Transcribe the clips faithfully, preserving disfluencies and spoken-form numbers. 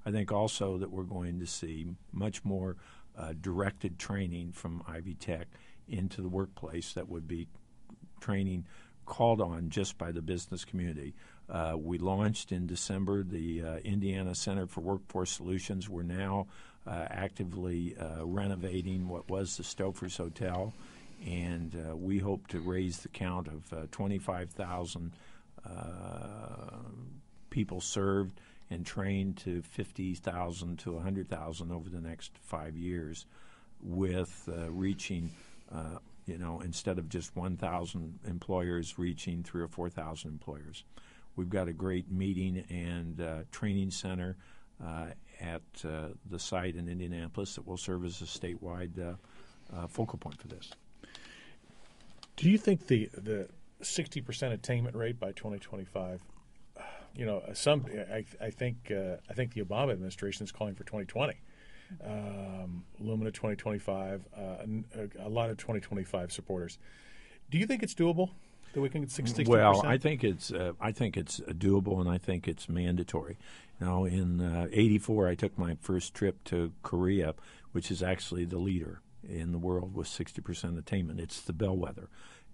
I think also that we're going to see much more uh, directed training from Ivy Tech into the workplace that would be training called on just by the business community. Uh, we launched in December the uh, Indiana Center for Workforce Solutions. We're now uh, actively uh, renovating what was the Stouffer's Hotel, and uh, we hope to raise the count of uh, twenty-five thousand uh, people served and trained to fifty thousand to one hundred thousand over the next five years, with uh, reaching uh, you know, instead of just one thousand employers, reaching three or four thousand employers. We've got a great meeting and uh, training center uh, at uh, the site in Indianapolis that will serve as a statewide uh, uh, focal point for this. Do you think the the sixty percent attainment rate by twenty twenty-five? You know, some I, I think uh, I think the Obama administration is calling for twenty twenty. Um, Lumina twenty twenty-five, uh, a, a lot of twenty twenty-five supporters. Do you think it's doable that we can get sixty percent? Well, I think it's uh, I think it's doable, and I think it's mandatory. Now, in uh, eighty-four, I took my first trip to Korea, which is actually the leader in the world with sixty percent attainment. It's the bellwether,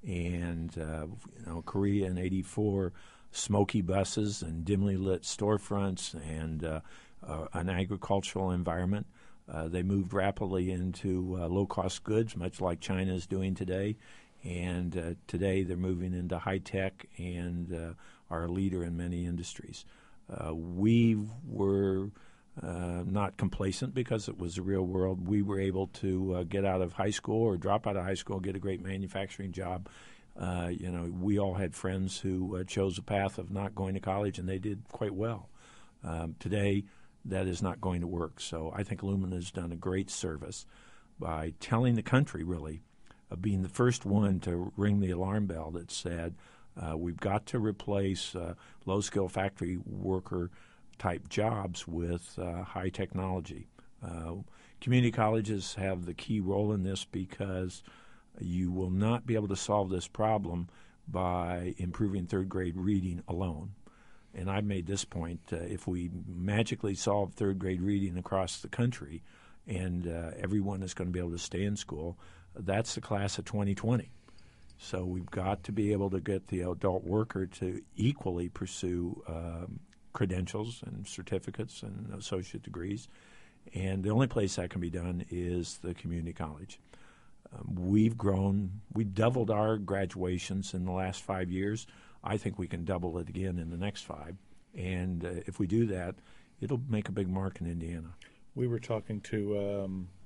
and uh, you know, Korea in eighty-four, smoky buses and dimly lit storefronts and uh, uh, an agricultural environment. Uh, they moved rapidly into uh, low-cost goods, much like China is doing today. And uh, today they're moving into high-tech and uh, are a leader in many industries. Uh, we were uh, not complacent because it was the real world. We were able to uh, get out of high school or drop out of high school, get a great manufacturing job. Uh, you know, we all had friends who uh, chose a path of not going to college, and they did quite well. Um, today, that is not going to work. So I think Lumina has done a great service by telling the country, really, of being the first one to ring the alarm bell that said uh, we've got to replace uh, low-skill factory worker-type jobs with uh, high technology. Uh, community colleges have the key role in this because you will not be able to solve this problem by improving third-grade reading alone. And I've made this point, uh, if we magically solve third-grade reading across the country and uh, everyone is going to be able to stay in school, that's the class of twenty twenty. So we've got to be able to get the adult worker to equally pursue um, credentials and certificates and associate degrees. And the only place that can be done is the community college. Um, we've grown, we've doubled our graduations in the last five years. I think we can double it again in the next five. And uh, if we do that, it'll make a big mark in Indiana. We were talking to um,